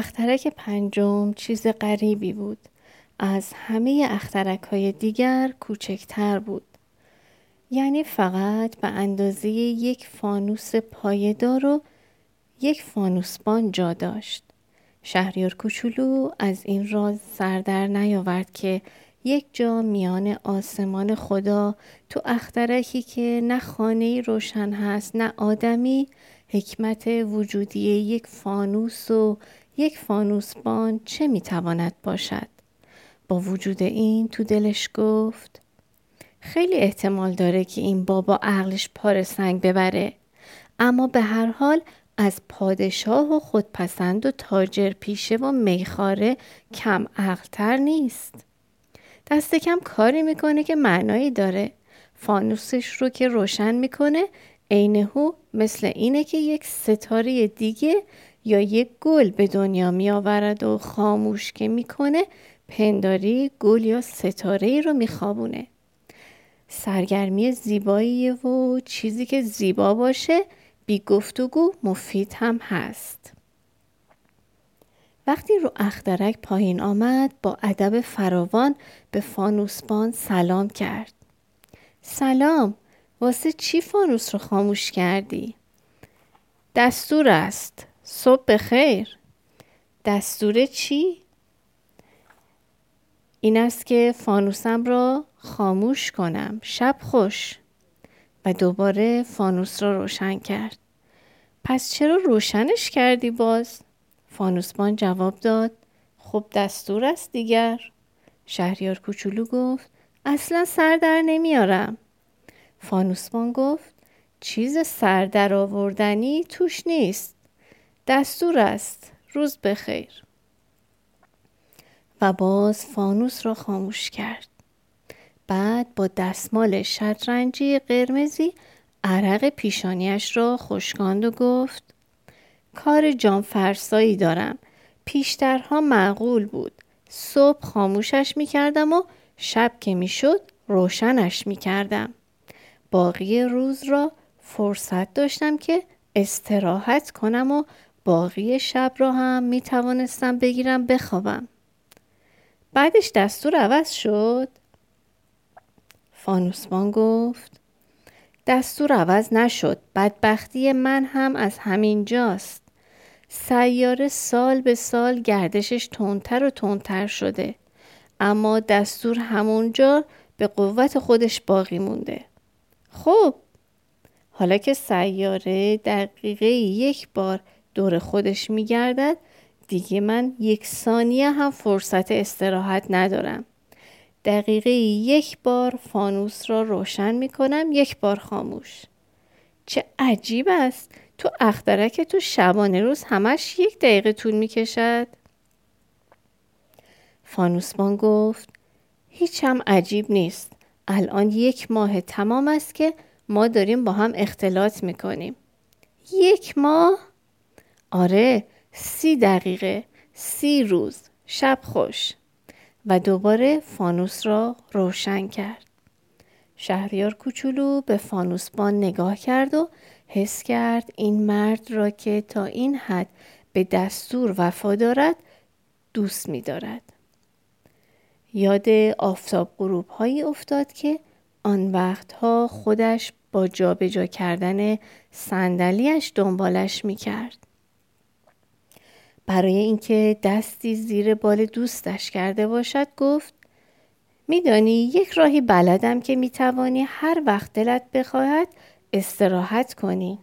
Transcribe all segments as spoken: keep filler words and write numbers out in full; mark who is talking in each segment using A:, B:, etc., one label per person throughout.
A: اخترک پنجم چیز غریبی بود. از همه اخترک‌های دیگر کوچکتر بود. یعنی فقط به اندازه یک فانوس پایه‌دار و یک فانوسبان جا داشت. شهریار کوچولو از این راز سر در نیاورد که یک جا میان آسمان خدا تو اخترکی که نه خانه‌ای روشن هست نه آدمی، حکمت وجودی یک فانوس و یک فانوسبان چه میتواند باشد؟ با وجود این تو دلش گفت خیلی احتمال داره که این بابا عقلش پار سنگ ببره، اما به هر حال از پادشاه و خودپسند و تاجر پیشه و میخاره کم عقلتر نیست. دست کم کاری میکنه که معنایی داره. فانوسش رو که روشن میکنه عینهو مثل اینه که یک ستاره دیگه یا یک گل به دنیا میآورد و خاموش که میکنه پنداری گل یا ستاره رو میخوابونه. سرگرمی زیباییه و چیزی که زیبا باشه بی گفتگو مفید هم هست. وقتی رو اخترک پایین آمد با ادب فراوان به فانوسبان سلام کرد. سلام، واسه چی فانوس رو خاموش کردی؟ دستور است. صبح بخیر. دستور چی؟ این است که فانوسم را خاموش کنم. شب خوش. و دوباره فانوس را روشن کرد. پس چرا روشنش کردی باز؟ فانوسبان جواب داد خب دستور است دیگر. شهریار کوچولو گفت اصلا سر در نمیارم. فانوسبان گفت چیز سر در آوردنی توش نیست. دستور است. روز بخیر. و باز فانوس را خاموش کرد. بعد با دستمال شطرنجی قرمزی عرق پیشانیش را خشکاند و گفت کار جانفرسایی دارم. پیشترها معقول بود. صبح خاموشش میکردم و شب که میشد روشنش میکردم. باقی روز را فرصت داشتم که استراحت کنم و باقی شب را هم میتوانستم بگیرم بخوابم. بعدش دستور عوض شد؟ فانوسبان گفت دستور عوض نشد. بدبختی من هم از همین جاست. سیاره سال به سال گردشش تندتر و تندتر شده، اما دستور همونجا به قوت خودش باقی مونده. خب حالا که سیاره دقیقه یک بار دور خودش میگردد، دیگه من یک ثانیه هم فرصت استراحت ندارم. دقیقه یک بار فانوس را روشن میکنم، یک بار خاموش. چه عجیب است، تو اخترک تو شبانه روز همش یک دقیقه طول میکشد. فانوسبان گفت هیچ هم عجیب نیست. الان یک ماه تمام است که ما داریم با هم اختلاط میکنیم. یک ماه؟ آره، سی دقیقه، سی روز. شب خوش. و دوباره فانوس را روشن کرد. شهریار کوچولو به فانوسبان نگاه کرد و حس کرد این مرد را که تا این حد به دستور وفا دارد دوست می دارد. یاد آفتاب غروب هایی افتاد که آن وقتها خودش با جابجا کردن صندلی‌اش دنبالش می کرد. برای اینکه دستی زیر بال دوستش کرده باشد گفت میدانی یک راهی بلدم که میتوانی هر وقت دلت بخواهد استراحت کنی.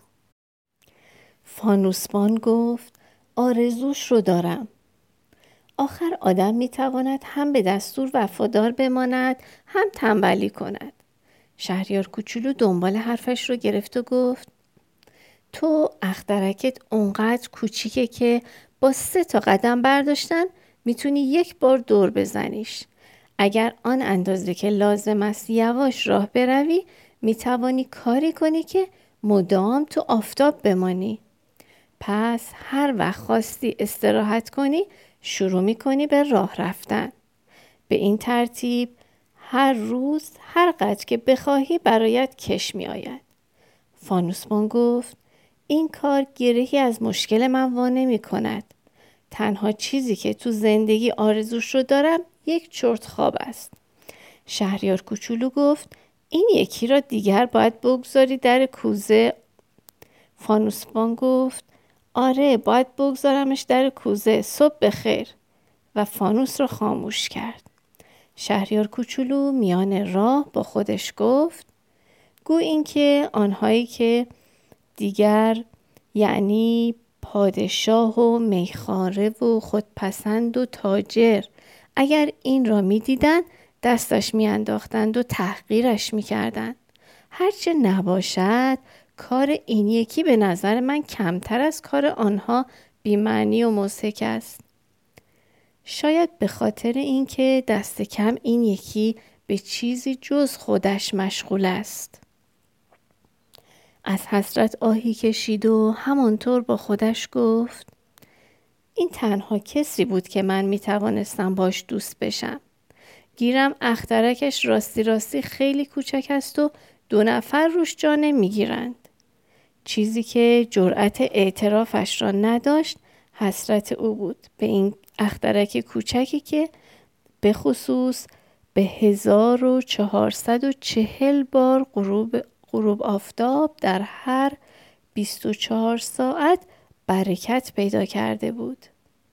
A: فانوسبان گفت آرزوش رو دارم. آخر آدم میتواند هم به دستور وفادار بماند هم تنبلی کند. شهریار کوچولو دنبال حرفش رو گرفت و گفت تو اخترکت اونقدر کوچیکه که با سه تا قدم برداشتن میتونی یک بار دور بزنیش. اگر آن اندازه که لازم است یواش راه بروی میتوانی کاری کنی که مدام تو آفتاب بمانی. پس هر وقت خواستی استراحت کنی شروع میکنی به راه رفتن. به این ترتیب هر روز هر قدر که بخواهی برایت کش میآید. فانوسبان گفت این کار گرهی از مشکل من وا نمی کند. تنها چیزی که تو زندگی آرزوش رو دارم یک چرت خواب است. شهریار کوچولو گفت این یکی را دیگر باید بگذاری در کوزه. فانوسبان گفت آره باید بگذارمش در کوزه. صبح بخیر. و فانوس را خاموش کرد. شهریار کوچولو میان راه با خودش گفت گو این که آنهایی که دیگر یعنی پادشاه و میخواره و خودپسند و تاجر اگر این را می دیدن دستش می انداختند و تحقیرش می کردند. هرچه نباشد کار این یکی به نظر من کمتر از کار آنها بی‌معنی و مضحک است. شاید به خاطر اینکه دست کم این یکی به چیزی جز خودش مشغول است. از حسرت آهی کشید و همانطور با خودش گفت این تنها کسی بود که من می توانستم باش دوست بشم. گیرم اخترکش راستی راستی خیلی کوچک است و دو نفر روش جا نمی گیرند. چیزی که جرأت اعترافش را نداشت حسرت او بود به این اخترک کوچکی که به خصوص به هزار و چهارصد و چهل بار غروب غروب آفتاب در هر بیست و چهار ساعت برکت پیدا کرده بود.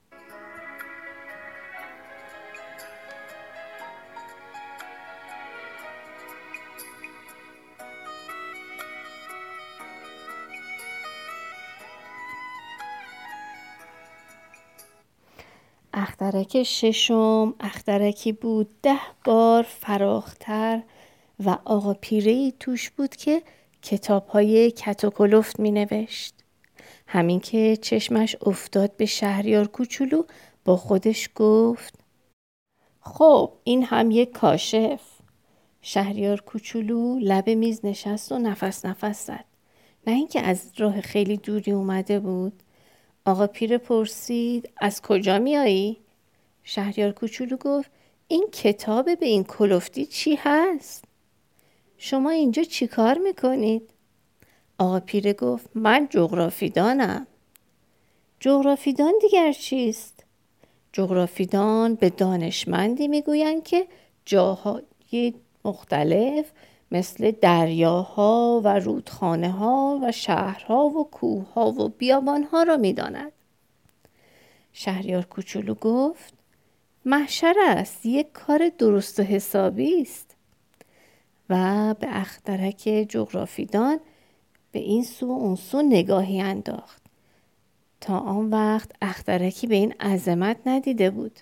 A: اخترک ششم اخترکی بود ده بار فراختر و آقا پیره‌ای توش بود که کتاب‌های کت و کلفت می‌نوشت. همین که چشمش افتاد به شهریار کوچولو با خودش گفت خب این هم یک کاشف. شهریار کوچولو لب میز نشست و نفس نفس زد. نه اینکه از راه خیلی دوری اومده بود. آقا پیر پرسید از کجا میایی؟ شهریار کوچولو گفت این کتاب به این کلفتی چی هست؟ شما اینجا چی کار میکنید؟ آقا پیره گفت من جغرافیدانم. جغرافیدان دیگر چیست؟ جغرافیدان به دانشمندی میگویند که جاهای مختلف مثل دریاها و رودخانه ها و شهرها و کوهها و بیابانها را میداند. شهریار کوچولو گفت محشر است، یک کار درست و حسابی است. و به اخترک جغرافیدان به این سو و اون سو نگاهی انداخت. تا آن وقت اخترکی به این عظمت ندیده بود.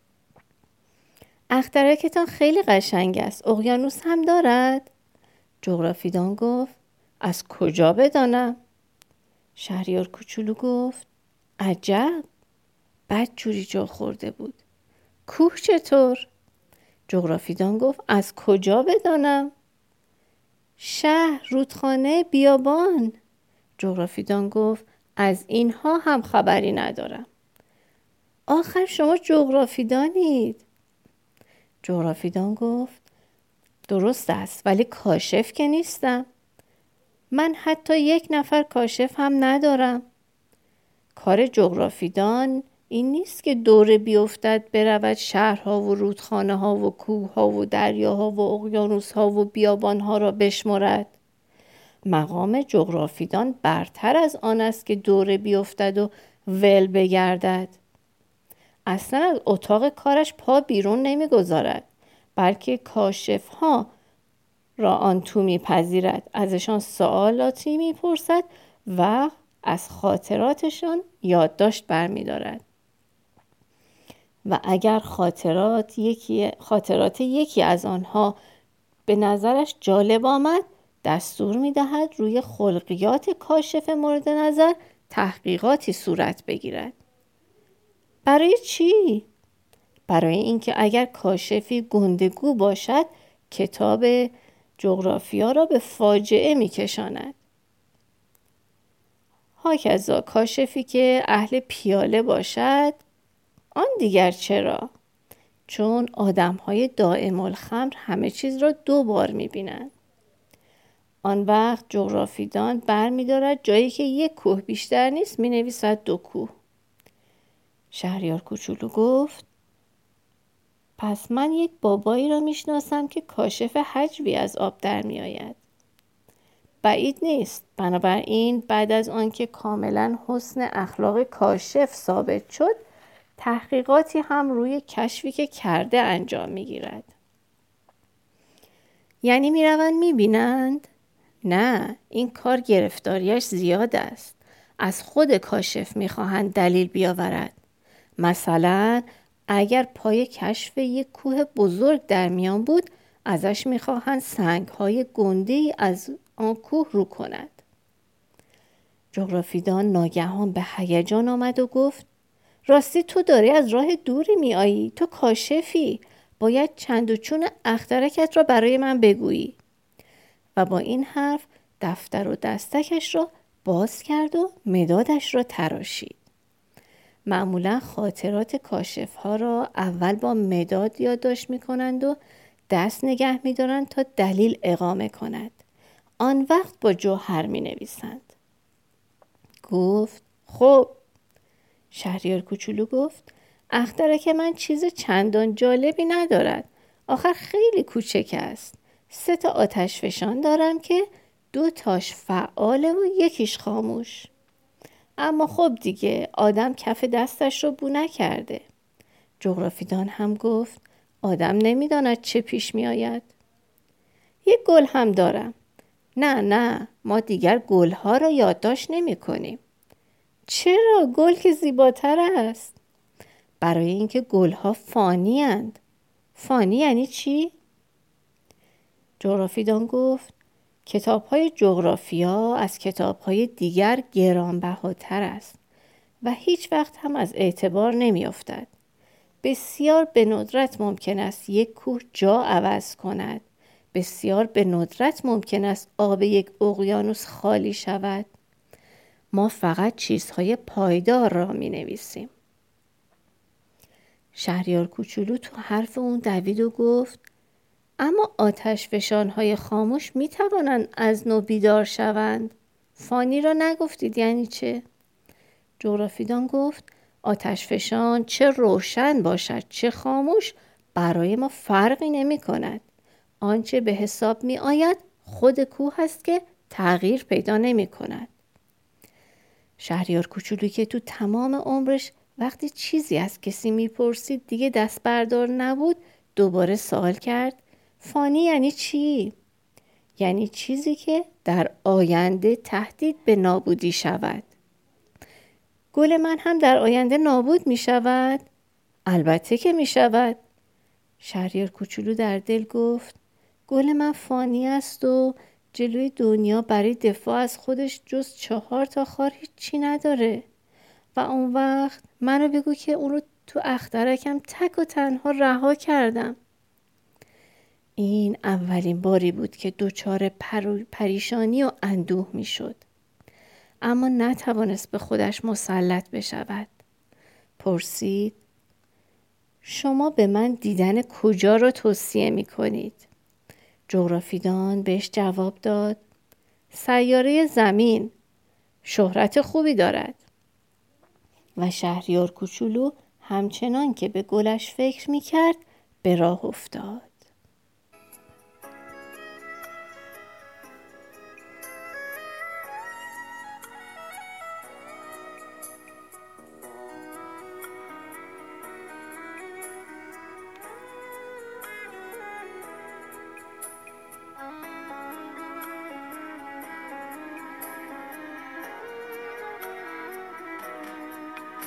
A: اخترکتان خیلی قشنگ است. اقیانوس هم دارد؟ جغرافیدان گفت از کجا بدانم؟ شهریار کوچولو گفت عجب، بد جوری جا خورده بود. کوه چطور؟ جغرافیدان گفت از کجا بدانم؟ شهر، رودخانه، بیابان. جغرافیدان گفت از اینها هم خبری ندارم. آخر شما جغرافیدانید. جغرافیدان گفت درست است ولی کاشف که نیستم. من حتی یک نفر کاشف هم ندارم. کار جغرافیدان این نیست که دوره بیفتد برود شهرها و رودخانه ها و کوه ها و دریاها و اقیانوس ها و بیابان ها را بشمرد. مقام جغرافیدان برتر از آن است که دوره بیفتد و ول بگردد. اصلا از اتاق کارش پا بیرون نمیگذارد، بلکه کاشف ها را آن تو میپذیرد، ازشان سوالاتی میپرسد و از خاطراتشان یادداشت برمیدارد. و اگر خاطرات یکی خاطرات یکی از آنها به نظرش جالب آمد، دستور میدهد روی خلقیات کاشف مورد نظر تحقیقاتی صورت بگیرد. برای چی؟ برای اینکه اگر کاشفی گندگو باشد کتاب جغرافیا را به فاجعه میکشاند. هاکذا کاشفی که اهل پیاله باشد آن دیگر چرا؟ چون آدم‌های دائم الخمر همه چیز را دو بار می‌بینند. آن وقت جغرافیدان بر می‌دارد جایی که یک کوه بیشتر نیست می‌نویسد دو کوه. شهریار کوچولو گفت پس من یک بابایی را میشناسم که کاشف حجبی از آب در می آید. بعید نیست. بنابراین بعد از آنکه کاملا حسن اخلاق کاشف ثابت شد، تحقیقاتی هم روی کشفی که کرده انجام می گیرد. یعنی می روند می بینند؟ نه، این کار گرفتاریش زیاد است. از خود کاشف می خواهند دلیل بیاورد. مثلا اگر پای کشف یک کوه بزرگ در میان بود، ازش می خواهند سنگ های گنده‌ای از آن کوه رو کند. جغرافیدان ناگهان به هیجان آمد و گفت راستی تو داری از راه دوری می آیی، تو کاشفی، باید چند و چون اخترکت را برای من بگویی. و با این حرف دفتر و دستکش را باز کرد و مدادش را تراشید. معمولا خاطرات کاشف ها را اول با مداد یادداشت می کنند و دست نگه می دارند تا دلیل اقامه کند. آن وقت با جوهر می نویسند. گفت خب. شهریار کوچولو گفت اخترک من چیز چندان جالبی ندارد. آخر خیلی کوچک است. سه تا آتش فشان دارم که دو تاش فعاله و یکیش خاموش. اما خب دیگه آدم کف دستش رو بو نکرده. جغرافیدان هم گفت آدم نمیداند چه پیش می آید. یک گل هم دارم. نه نه، ما دیگر گلها را یادداشت نمی کنیم. چرا؟ گل که زیباتر است. برای اینکه گلها فانی اند. فانی یعنی چی؟ جغرافیدان گفت کتاب‌های جغرافیا از کتاب‌های دیگر گرانبهاتر است و هیچ وقت هم از اعتبار نمی‌افتد. بسیار به ندرت ممکن است یک کوه جا عوض کند. بسیار به ندرت ممکن است آب یک اقیانوس خالی شود. ما فقط چیزهای پایدار را می‌نویسیم. شهریار کوچولو تو حرف اون دوید و گفت اما آتش فشان‌های خاموش می توانند از نو بیدار شوند. فانی را نگفتید یعنی چه؟ جغرافیدان گفت آتش فشان چه روشن باشد چه خاموش برای ما فرقی نمی کند. آنچه به حساب می آید خود کوه است که تغییر پیدا نمی کند. شهریار کوچولو که تو تمام عمرش وقتی چیزی از کسی می پرسید دیگه دست بردار نبود، دوباره سوال کرد فانی یعنی چی؟ یعنی چیزی که در آینده تهدید به نابودی شود. گل من هم در آینده نابود می شود؟ البته که می شود. شهریار کوچولو در دل گفت گل من فانی است و جلوی دنیا برای دفاع از خودش جز چهار تا خار هیچی نداره. و اون وقت منو بگو که اون رو تو اخترکم تک و تنها رها کردم. این اولین باری بود که دچار پریشانی و اندوه می شد. اما نتوانست به خودش مسلط بشود. پرسید شما به من دیدن کجا را توصیه می کنید؟ جغرافیدان بهش جواب داد سیاره زمین، شهرت خوبی دارد. و شهریار کوچولو همچنان که به گلش فکر می کرد به راه افتاد.